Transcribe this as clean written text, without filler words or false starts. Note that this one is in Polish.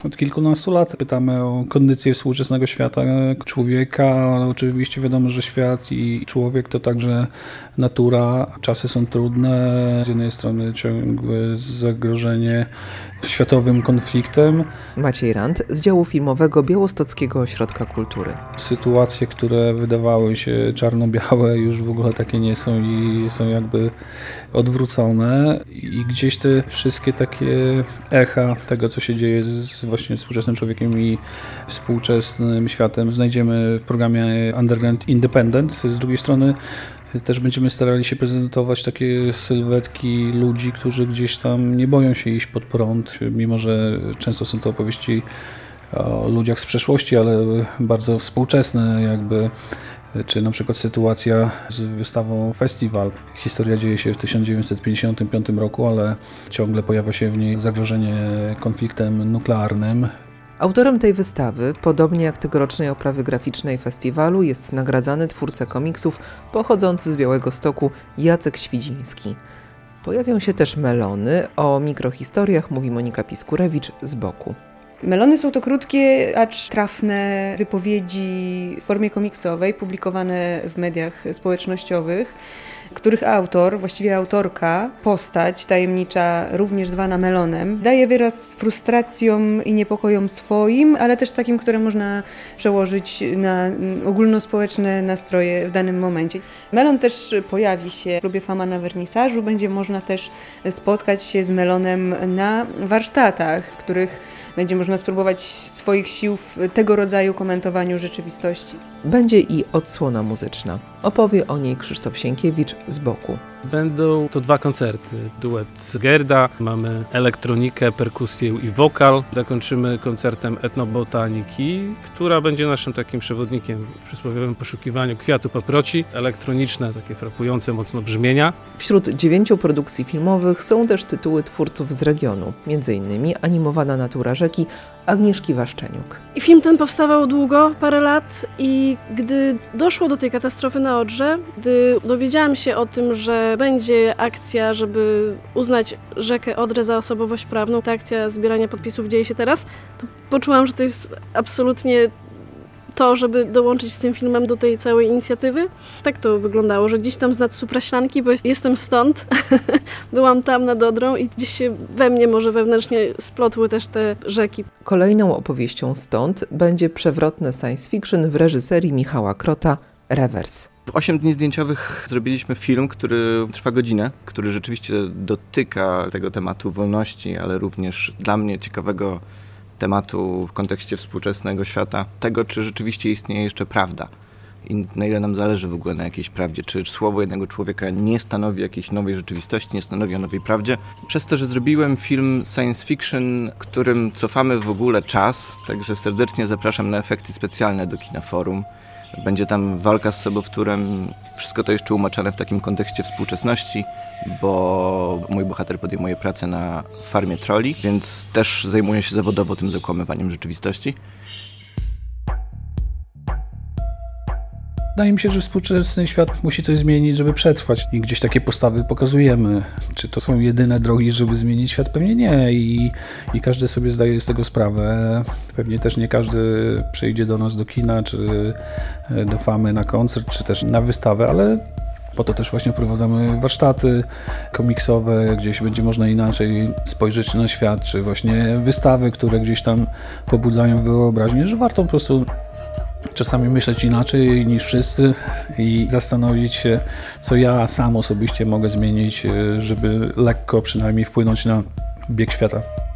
Od kilkunastu lat pytamy o kondycję współczesnego świata człowieka, ale oczywiście wiadomo, że świat i człowiek to także natura. Czasy są trudne. Z jednej strony ciągłe zagrożenie światowym konfliktem. Maciej Rand z działu filmowego Białostockiego Ośrodka Kultury. Sytuacje, które wydawały się czarno-białe, już w ogóle takie nie są i są jakby odwrócone. I gdzieś te wszystkie takie echa tego, co się dzieje z właśnie współczesnym człowiekiem i współczesnym światem, znajdziemy w programie Underground Independent. Z drugiej strony też będziemy starali się prezentować takie sylwetki ludzi, którzy gdzieś tam nie boją się iść pod prąd, mimo że często są to opowieści o ludziach z przeszłości, ale bardzo współczesne jakby. Czy na przykład sytuacja z wystawą Festiwal. Historia dzieje się w 1955 roku, ale ciągle pojawia się w niej zagrożenie konfliktem nuklearnym. Autorem tej wystawy, podobnie jak tegorocznej oprawy graficznej festiwalu, jest nagradzany twórca komiksów pochodzący z Białegostoku Jacek Świdziński. Pojawią się też melony. O mikrohistoriach mówi Monika Piskurewicz z boku. Melony są to krótkie, acz trafne wypowiedzi w formie komiksowej, publikowane w mediach społecznościowych, których autor, właściwie autorka, postać tajemnicza, również zwana Melonem, daje wyraz frustracjom i niepokojom swoim, ale też takim, które można przełożyć na ogólnospołeczne nastroje w danym momencie. Melon też pojawi się w klubie Fama na wernisażu, będzie można też spotkać się z Melonem na warsztatach, w których będzie można spróbować swoich sił w tego rodzaju komentowaniu rzeczywistości. Będzie i odsłona muzyczna. Opowie o niej Krzysztof Sienkiewicz z boku. Będą to 2 koncerty. Duet Gerda, mamy elektronikę, perkusję i wokal. Zakończymy koncertem etnobotaniki, która będzie naszym takim przewodnikiem w przysłowiowym poszukiwaniu kwiatu paproci. Elektroniczne, takie frapujące mocno brzmienia. Wśród 9 produkcji filmowych są też tytuły twórców z regionu, m.in. animowana natura rzeki Agnieszki Waszczeniuk. I film ten powstawał długo, parę lat, i gdy doszło do tej katastrofy na Odrze, gdy dowiedziałam się o tym, że będzie akcja, żeby uznać rzekę Odrę za osobowość prawną, ta akcja zbierania podpisów dzieje się teraz, to poczułam, że to jest absolutnie to, żeby dołączyć z tym filmem do tej całej inicjatywy. Tak to wyglądało, że gdzieś tam z nad Supraślanki, bo jestem stąd, byłam tam nad Odrą i gdzieś się we mnie może wewnętrznie splotły też te rzeki. Kolejną opowieścią stąd będzie przewrotne science fiction w reżyserii Michała Krota Rewers. W 8 dni zdjęciowych zrobiliśmy film, który trwa godzinę, który rzeczywiście dotyka tego tematu wolności, ale również dla mnie ciekawego tematu w kontekście współczesnego świata, tego, czy rzeczywiście istnieje jeszcze prawda i na ile nam zależy w ogóle na jakiejś prawdzie, czy słowo jednego człowieka nie stanowi jakiejś nowej rzeczywistości, nie stanowi o nowej prawdzie. Przez to, że zrobiłem film science fiction, którym cofamy w ogóle czas, także serdecznie zapraszam na efekty specjalne do Kina Forum. Będzie tam walka z sobowtórem, wszystko to jeszcze umaczane w takim kontekście współczesności, bo mój bohater podejmuje pracę na farmie troli, więc też zajmuje się zawodowo tym zakłamywaniem rzeczywistości. Wydaje mi się, że współczesny świat musi coś zmienić, żeby przetrwać i gdzieś takie postawy pokazujemy. Czy to są jedyne drogi, żeby zmienić świat? Pewnie nie i każdy sobie zdaje z tego sprawę. Pewnie też nie każdy przyjdzie do nas do kina, czy do Famy na koncert, czy też na wystawę, ale po to też właśnie prowadzamy warsztaty komiksowe, gdzieś będzie można inaczej spojrzeć na świat, czy właśnie wystawy, które gdzieś tam pobudzają wyobraźnię, że warto po prostu czasami myśleć inaczej niż wszyscy i zastanowić się, co ja sam osobiście mogę zmienić, żeby lekko przynajmniej wpłynąć na bieg świata.